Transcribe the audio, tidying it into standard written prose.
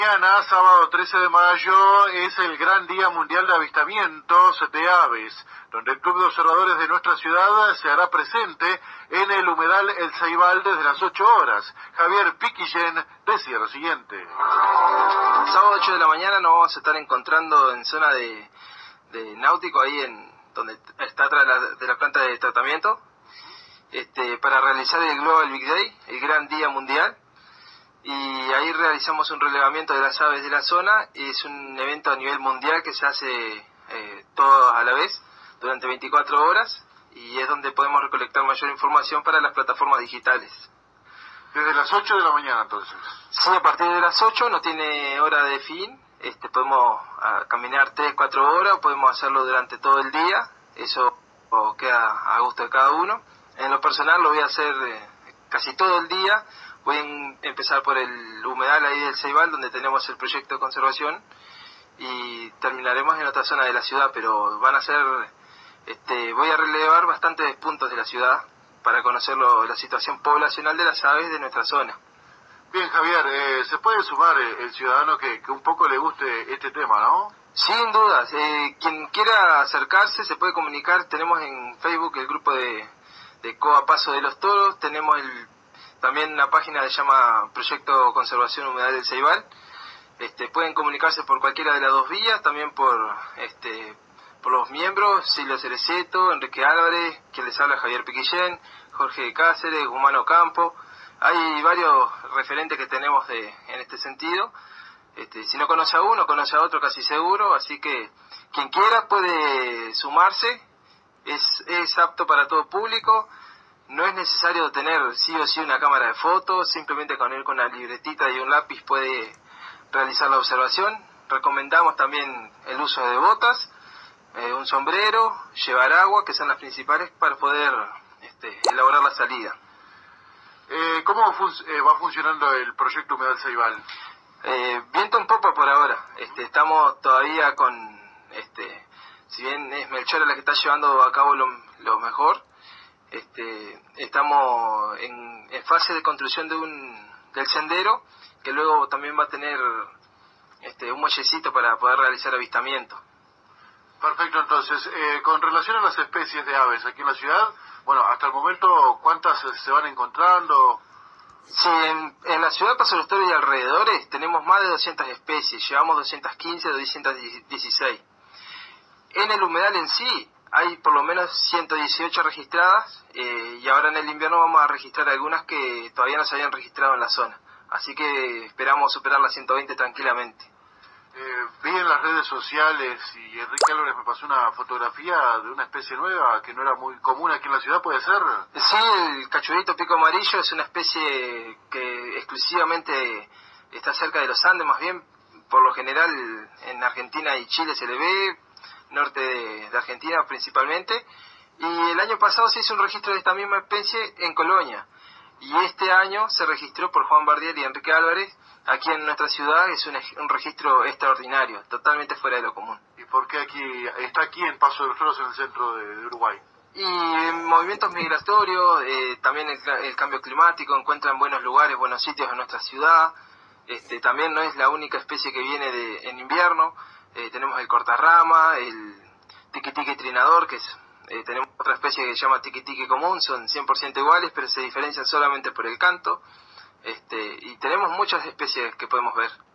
Mañana, sábado 13 de mayo, es el gran día mundial de avistamientos de aves, donde el Club de Observadores de nuestra ciudad se hará presente en el humedal El Ceibal desde las 8 horas. Javier Piquillén decía lo siguiente. Sábado 8 de la mañana nos vamos a estar encontrando en zona de náutico, ahí donde está atrás de la planta de tratamiento, para realizar el Global Big Day, el gran día mundial. Y ahí realizamos un relevamiento de las aves de la zona. Es un evento a nivel mundial que se hace todos a la vez durante 24 horas y es donde podemos recolectar mayor información para las plataformas digitales. ¿Desde las 8 de la mañana entonces? Sí, a partir de las 8, no tiene hora de fin. Podemos caminar 3-4 horas, podemos hacerlo durante todo el día. Eso queda a gusto de cada uno. En lo personal lo voy a hacer casi todo el día. Voy a empezar por el humedal ahí del Ceibal, donde tenemos el proyecto de conservación, y terminaremos en otra zona de la ciudad, pero van a ser, voy a relevar bastantes puntos de la ciudad para conocer la situación poblacional de las aves de nuestra zona. Bien, Javier, se puede sumar el ciudadano que un poco le guste este tema, ¿no? Sin dudas, quien quiera acercarse se puede comunicar. Tenemos en Facebook el grupo de Coa Paso de los Toros, tenemos también una página que se llama Proyecto Conservación Humedal del Ceibal. Pueden comunicarse por cualquiera de las dos vías, también por los miembros, Silvio Cereceto, Enrique Álvarez, quien les habla, Javier Piquillén, Jorge de Cáceres, Gumano Campo. Hay varios referentes que tenemos en este sentido. Si no conoce a uno, conoce a otro casi seguro, así que quien quiera puede sumarse, es apto para todo público. No es necesario tener sí o sí una cámara de fotos, simplemente con ir con una libretita y un lápiz puede realizar la observación. Recomendamos también el uso de botas, un sombrero, llevar agua, que son las principales para poder elaborar la salida. ¿Cómo va funcionando el proyecto Humedal Ceibal? Viento en popa por ahora. Estamos todavía con, si bien es Melchora la que está llevando a cabo lo mejor, estamos en fase de construcción del sendero, que luego también va a tener un muellecito para poder realizar avistamiento. Perfecto, entonces, con relación a las especies de aves aquí en la ciudad, bueno, hasta el momento, ¿cuántas se van encontrando? Sí, en la ciudad de Paso de los Toros y alrededores tenemos más de 200 especies, llevamos 215 o 216. En el humedal en sí hay por lo menos 118 registradas, y ahora en el invierno vamos a registrar algunas que todavía no se habían registrado en la zona. Así que esperamos superar las 120 tranquilamente. Vi en las redes sociales y Enrique Álvarez me pasó una fotografía de una especie nueva que no era muy común aquí en la ciudad, ¿puede ser? Sí, el cachorrito pico amarillo es una especie que exclusivamente está cerca de los Andes, más bien por lo general en Argentina y Chile se le ve, norte de Argentina principalmente, y el año pasado se hizo un registro de esta misma especie en Colonia, y este año se registró por Juan Bardiel y Enrique Álvarez aquí en nuestra ciudad. Es un registro extraordinario, totalmente fuera de lo común. ¿Y por qué está aquí en Paso de los Toros, en el centro de Uruguay? Y movimientos migratorios, también el cambio climático, encuentran buenos lugares, buenos sitios en nuestra ciudad. También no es la única especie que viene en invierno. Tenemos el cortarrama, el tiquitique trinador, tenemos otra especie que se llama tiquitique común, son 100% iguales, pero se diferencian solamente por el canto. Y tenemos muchas especies que podemos ver.